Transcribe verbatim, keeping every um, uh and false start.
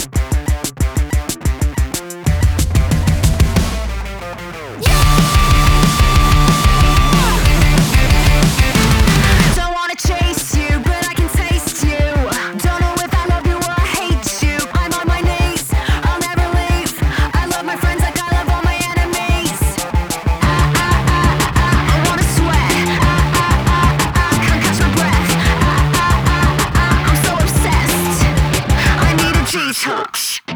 Don't wanna chase you, but I can taste you. Don't know if I love you or I hate you. I'm on my knees, I'll never leave. I love my friends like I love all my enemies. Ah, ah, ah, ah, I wanna sweat. Ah, ah, ah, ah, can't catch my breath. Ah, ah, ah, ah, I'm so obsessed. I need a detox.